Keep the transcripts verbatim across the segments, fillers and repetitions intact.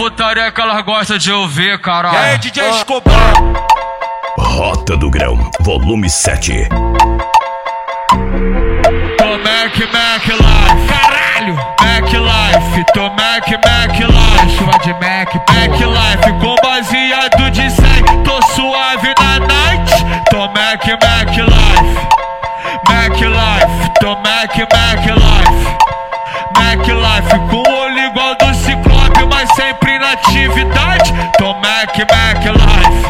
putaria que elas gostam de ouvir, caralho. E aí, D J Escobar? Rota do Grão, volume sete. Tô Mac, Mac Life, caralho. Mac Life, tô Mac, Mac Life. Chama de Mac, Mac Life. Com baseado de cem, tô suave na night. Tô Mac, Mac Life. Mac Life, tô Mac, Mac Life. Mac Life, com o olho igual do Ciclope, mas sempre na atividade. Tô Mac, Mac Life.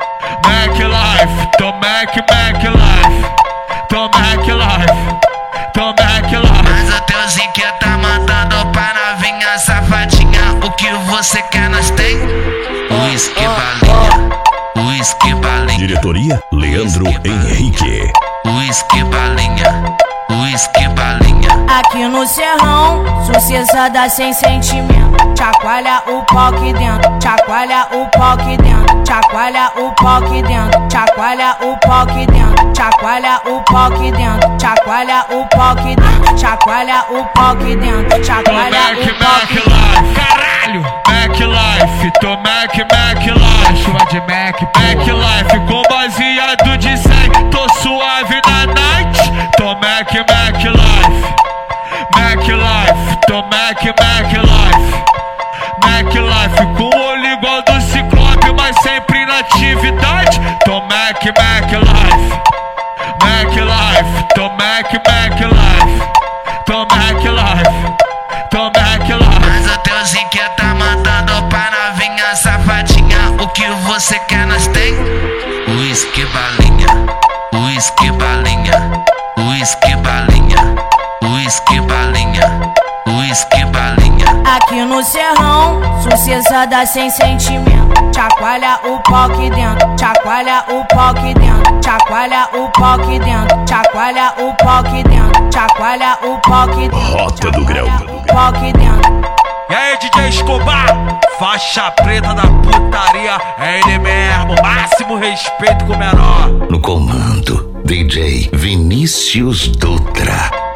Mac Life, tô Mac, Mac Life. Tô Mac Life. Tô Mac Life. Mas o teuzinho que tá mandando pra novinha safadinha. O que você quer, nós tem? Whisky balinha, whisky balinha. Diretoria Leandro Henrique. Whisky balinha, whisky balinha. Aqui no Serrão, sucessada sem sentimento. Chacoalha o pau aqui dentro, chacoalha o pau aqui dentro, chacoalha o pau aqui dentro, chacoalha o pau aqui dentro, chacoalha o pau aqui dentro, chacoalha o pau aqui dentro, chacoalha o pau aqui dentro, chacoalha o pau aqui dentro. Caralho, Mac Life, tô Mac, Mac Life. Chama de Mac, Mac Life. Com baseado de cem, tô suave na night. Tô Mac, Mac Life. Mac Life, tô Mac, Mac Life. Mac Life, com o olho igual do Ciclope, mas sempre na atividade. Tô Mac, Mac Life. Mac Life, tô Mac, Mac Life. Tô Mac Life. Tô Mac Life. Mas o teuzinho que tá mandando pra novinha safadinha. O que você quer, nós tem? Whisky balinha, whisky balinha, whisky balinha, whisky balinha, whisky balinha. Aqui no Serrão, sucessada sem sentimento. Chacoalha o pau aqui dentro, chacoalha o pau aqui dentro, chacoalha o pau aqui dentro, chacoalha o pau aqui dentro, chacoalha o pau aqui dentro. Rota do Grão. Pau aqui dentro. E aí, D J Escobar? Faixa preta da putaria, é ele mesmo, máximo respeito com o menor. No comando, D J Vinícius Dutra.